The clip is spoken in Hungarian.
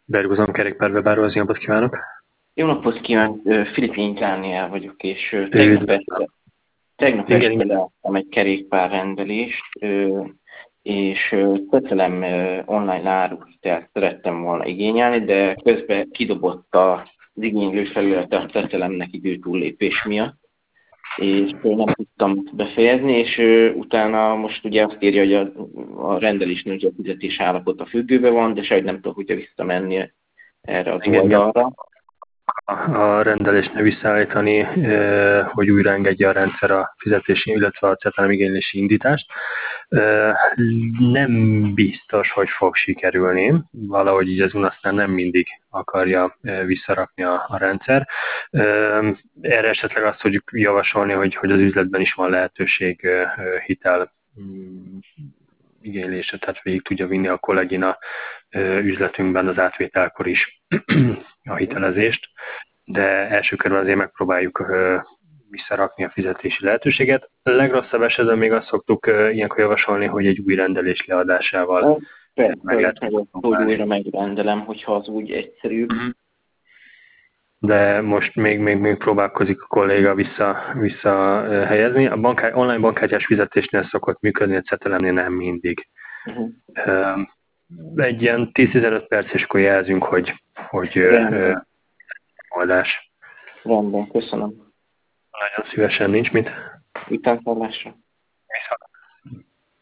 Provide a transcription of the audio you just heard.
Bergozom kerékpárwebáról, az napot kívánok! Jó napot kívánok, Filipin Dániel vagyok, és Üdvözlöm. tegnap Igen, este igen. leadtam egy kerékpárrendelést, és kötelem online árutitelt szerettem volna igényelni, de közben kidobott az igénylő felület a tetelemnek időtúllépés miatt, és nem tudtam befejezni, és utána most ugye azt írja, hogy a rendelésnél ugye a fizetés állapota függőben van, de sehogy nem tudok ugye visszamenni erre az Igen, igen. oldalra. A rendelésnél visszaállítani, hogy újra engedje a rendszer a fizetési, illetve a cetelem igénylési indítást. Nem biztos, hogy fog sikerülni. Valahogy így az UNASZ-nál nem mindig akarja visszarakni a rendszer. Erre esetleg azt tudjuk javasolni, hogy az üzletben is van lehetőség hitel igénylése, tehát végig tudja vinni a kollégina üzletünkben az átvételkor is a hitelezést, de első körben azért megpróbáljuk visszarakni a fizetési lehetőséget. A legrosszabb esetben még azt szoktuk ilyenkor javasolni, hogy egy új rendelés leadásával Persze, meg lehet meg azt, hogy próbálni. újra megrendelem, hogyha az úgy egyszerűbb. Mhm. De most még próbálkozik a kolléga visszahelyezni. A online bankkártyás fizetésnél szokott működni, a cetelemnél nem mindig. Uh-huh. Egy ilyen 10-15 perc, és akkor jelzünk, hogy Rendben, oldás. rendben, köszönöm. Nagyon szívesen, nincs mit. Viszontlátásra.